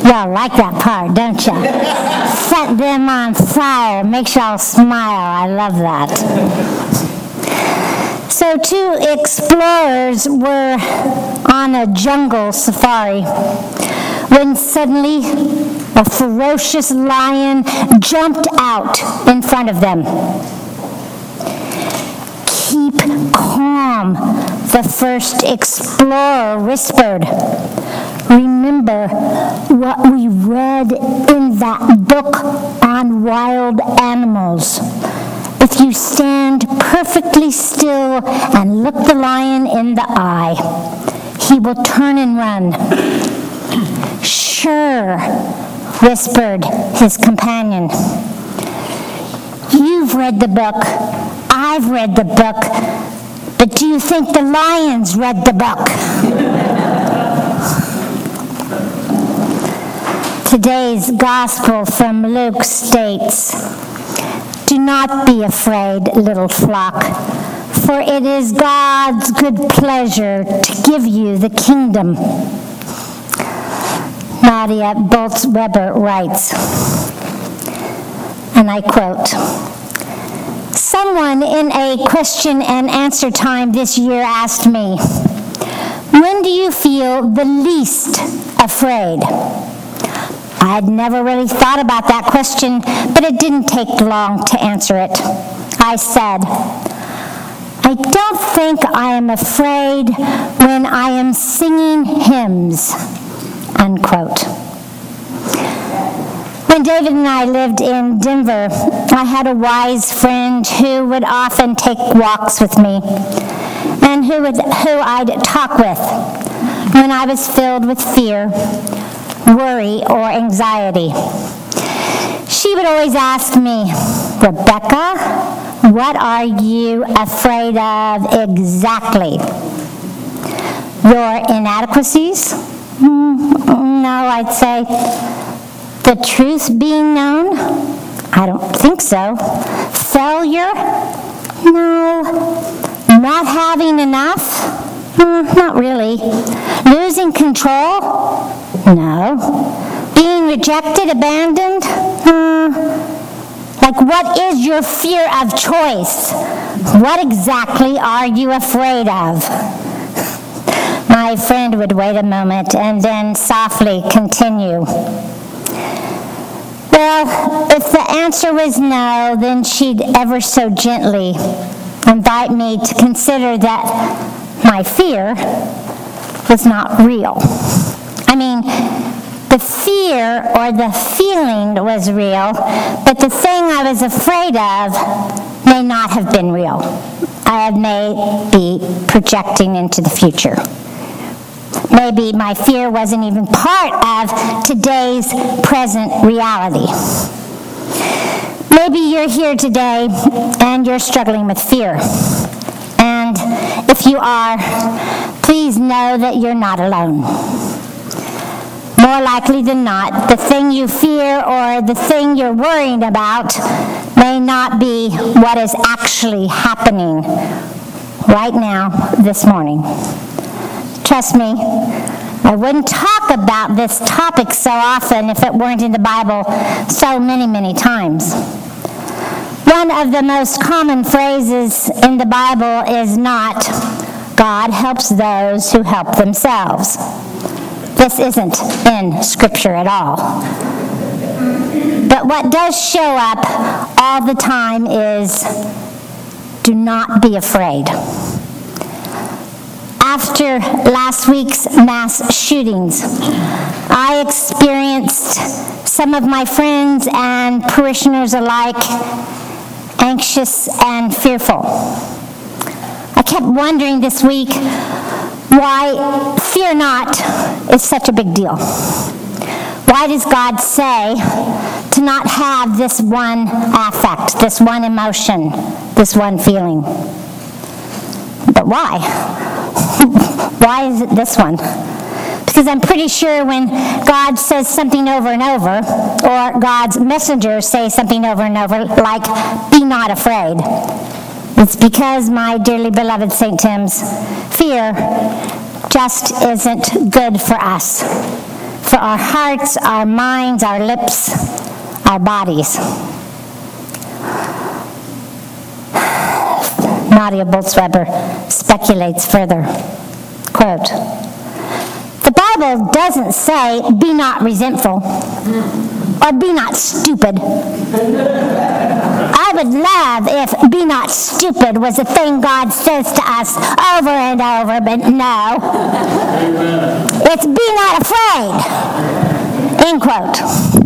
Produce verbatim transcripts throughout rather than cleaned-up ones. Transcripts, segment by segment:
Y'all like that part, don't you? Set them on fire, makes y'all smile. I love that. So two explorers were on a jungle safari when suddenly a ferocious lion jumped out in front of them. "Keep calm," the first explorer whispered. "Remember what we read in that book on wild animals. If you stand perfectly still and look the lion in the eye, he will turn and run." "Sure," whispered his companion. "You've read the book. I've read the book. But do you think the lions read the book?" Today's gospel from Luke states, "Do not be afraid, little flock, for it is God's good pleasure to give you the kingdom." Nadia Bolz-Weber writes, and I quote, "Someone in a question and answer time this year asked me, 'When do you feel the least afraid?' I had never really thought about that question, but it didn't take long to answer it. I said, 'I don't think I am afraid when I am singing hymns,'" unquote. When David and I lived in Denver, I had a wise friend who would often take walks with me and who, would, who I'd talk with when I was filled with fear, worry, or anxiety. She would always ask me, "Rebecca, what are you afraid of exactly?" "Your inadequacies?" Mm, no, I'd say. "The truth being known?" "I don't think so." "Failure?" "No." "Not having enough?" Mm, not really. "Losing control?" "No." "Being rejected, abandoned?" Uh, like, what is your fear of choice? What exactly are you afraid of? My friend would wait a moment and then softly continue. Well, if the answer was no, then she'd ever so gently invite me to consider that my fear was not real. I mean, the fear or the feeling was real, but the thing I was afraid of may not have been real. I may be projecting into the future. Maybe my fear wasn't even part of today's present reality. Maybe you're here today and you're struggling with fear. And if you are, please know that you're not alone. More likely than not, the thing you fear or the thing you're worrying about may not be what is actually happening right now, this morning. Trust me, I wouldn't talk about this topic so often if it weren't in the Bible so many, many times. One of the most common phrases in the Bible is not, "God helps those who help themselves." This isn't in Scripture at all. But what does show up all the time is, do not be afraid. After last week's mass shootings, I experienced some of my friends and parishioners alike anxious and fearful. I kept wondering this week why fear not is such a big deal. Why does God say to not have this one affect, this one emotion, this one feeling? But why? Why is it this one? Because I'm pretty sure when God says something over and over, or God's messengers say something over and over, like, "Be not afraid," it's because, my dearly beloved Saint Tim's, fear just isn't good for us. for our hearts, our minds, our lips, our bodies. Nadia Bolz-Weber speculates further, quote, "The Bible doesn't say, be not resentful, or be not stupid. I would love if be not stupid was a thing God says to us over and over, but no. It's be not afraid," end quote.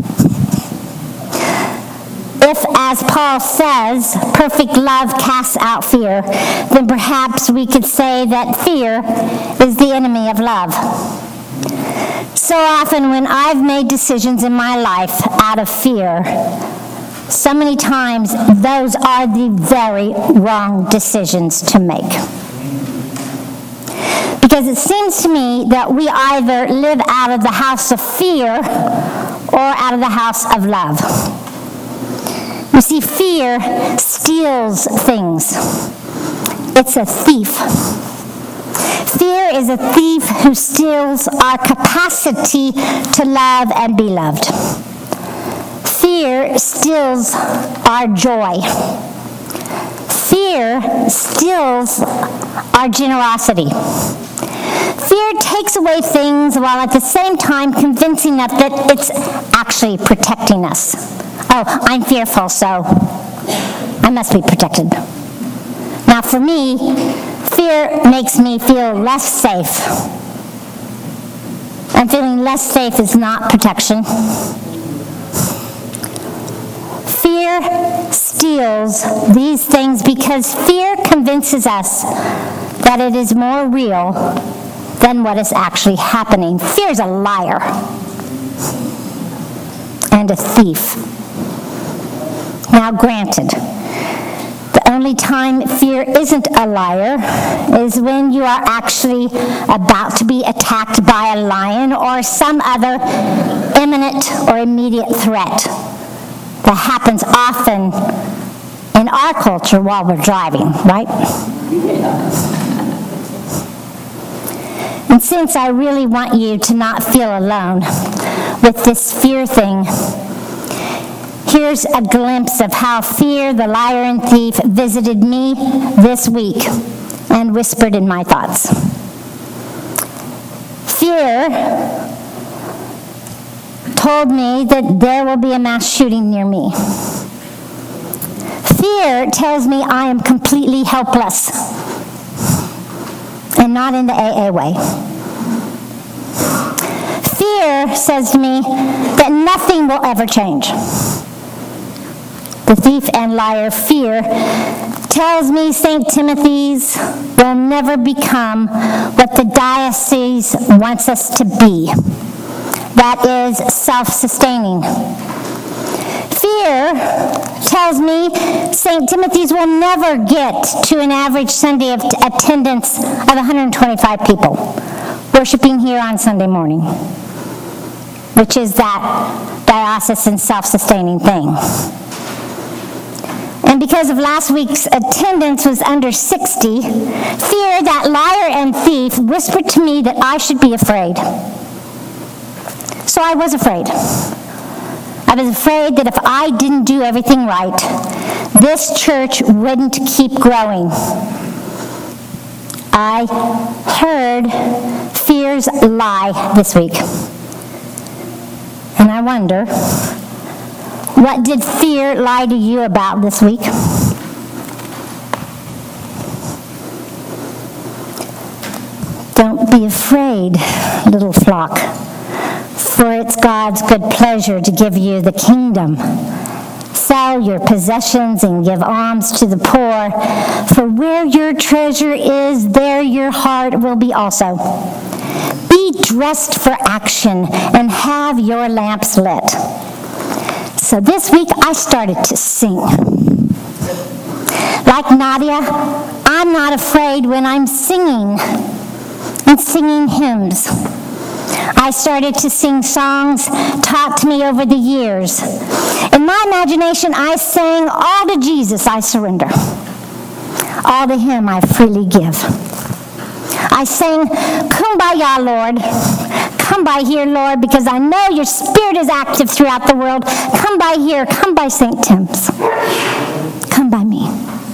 If, as Paul says, perfect love casts out fear, then perhaps we could say that fear is the enemy of love. So often when I've made decisions in my life out of fear, so many times those are the very wrong decisions to make. Because it seems to me that we either live out of the house of fear or out of the house of love. You see, fear steals things. It's a thief. Fear is a thief who steals our capacity to love and be loved. Fear steals our joy. Fear steals our generosity. Fear takes away things while at the same time convincing us that it's actually protecting us. Oh, I'm fearful, so I must be protected. Now, for me, fear makes me feel less safe. And feeling less safe is not protection. Fear steals these things because fear convinces us that it is more real than what is actually happening. Fear is a liar and a thief. Now, granted, the only time fear isn't a liar is when you are actually about to be attacked by a lion or some other imminent or immediate threat. That happens often in our culture while we're driving, right? And since I really want you to not feel alone with this fear thing, here's a glimpse of how fear, the liar and thief, visited me this week and whispered in my thoughts. Fear told me that there will be a mass shooting near me. Fear tells me I am completely helpless, and not in the A A way. Fear says to me that nothing will ever change. The thief and liar, fear, tells me Saint Timothy's will never become what the diocese wants us to be. That is self-sustaining. Fear tells me Saint Timothy's will never get to an average Sunday of attendance of one hundred twenty-five people worshiping here on Sunday morning, which is that diocesan self-sustaining thing. And because of last week's attendance was under sixty, fear, that liar and thief, whispered to me that I should be afraid. So I was afraid. I was afraid that if I didn't do everything right, this church wouldn't keep growing. I heard fear's lie this week. And I wonder, what did fear lie to you about this week? Don't be afraid, little flock, for it's God's good pleasure to give you the kingdom. Sell your possessions and give alms to the poor, for where your treasure is, there your heart will be also. Be dressed for action and have your lamps lit. So this week I started to sing. Like Nadia, I'm not afraid when I'm singing and singing hymns. I started to sing songs taught to me over the years. In my imagination, I sang, all to Jesus I surrender. All to him I freely give. I sang, Kumbaya, Lord. come by here, Lord, because I know your Spirit is active throughout the world. Come by here. Come by Saint Tim's. Come by me.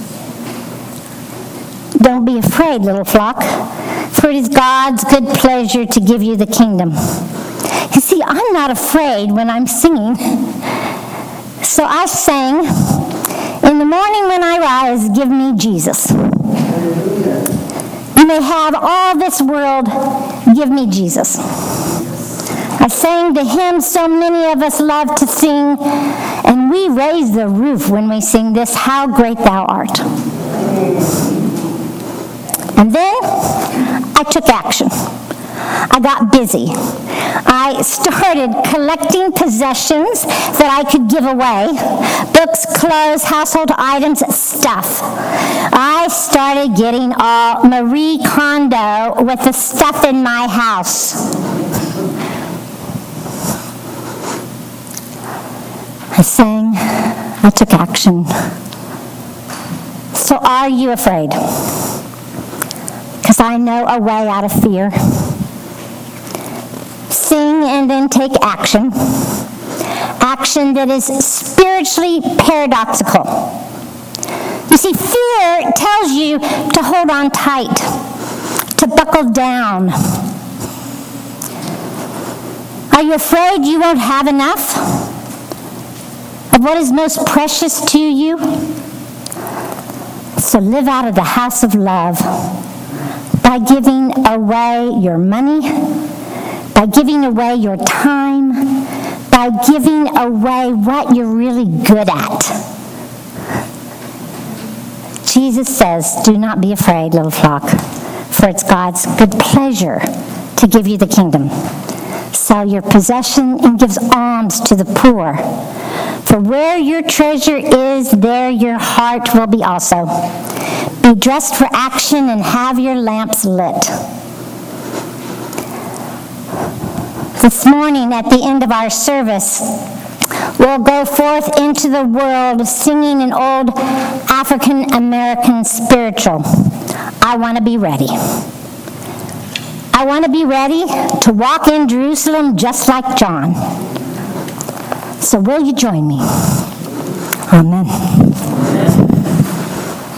Don't be afraid, little flock, for it is God's good pleasure to give you the kingdom. You see, I'm not afraid when I'm singing. So I sang, in the morning when I rise, give me Jesus. You may have all this world, give me Jesus. I sang the hymn so many of us love to sing, and we raise the roof when we sing this, How Great Thou Art. And then I took action. I got busy. I started collecting possessions that I could give away. Books, clothes, household items, stuff. I started getting all Marie Kondo with the stuff in my house. I sang. I took action. So are you afraid? Because I know a way out of fear. Sing and then take action. Action that is spiritually paradoxical. You see, fear tells you to hold on tight, to buckle down. Are you afraid you won't have enough of what is most precious to you? So live out of the house of love by giving away your money, by giving away your time, by giving away what you're really good at. Jesus says, do not be afraid, little flock, for it's God's good pleasure to give you the kingdom. Sell your possession and give alms to the poor. For where your treasure is, there your heart will be also. Be dressed for action and have your lamps lit. This morning, at the end of our service, we'll go forth into the world singing an old African-American spiritual, I Want to Be Ready. I want to be ready to walk in Jerusalem just like John. So will you join me? Amen.